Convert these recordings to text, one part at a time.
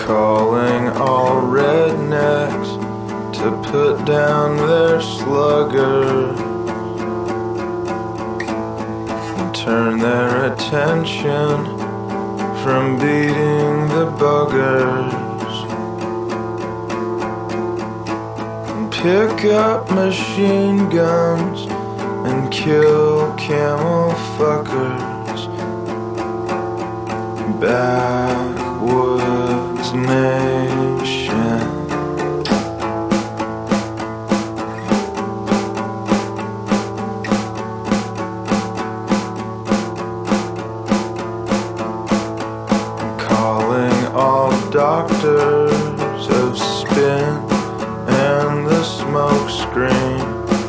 calling all rednecks to put down their slugger and turn their attention from beating the buggers and pick up machine guns and kill camel fuckers. Backwoods nation. Calling all doctors of spin and the smoke screen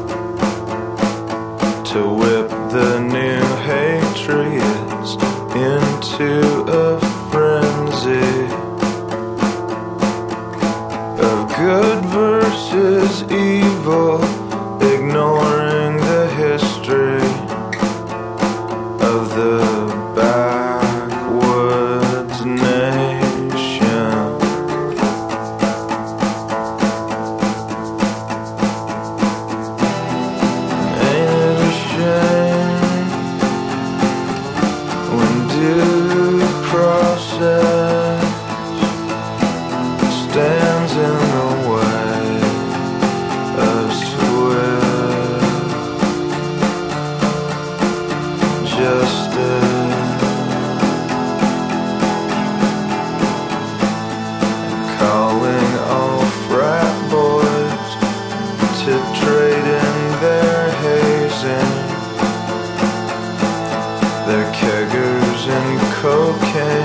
to whip the new Hatriots into a frenzy of good versus evil, ignoring the history of the backwoods nation. Ain't it a shame when due process stands in the way of swift justice? Calling all frat boys to trade in their hazing, their keggers and cocaine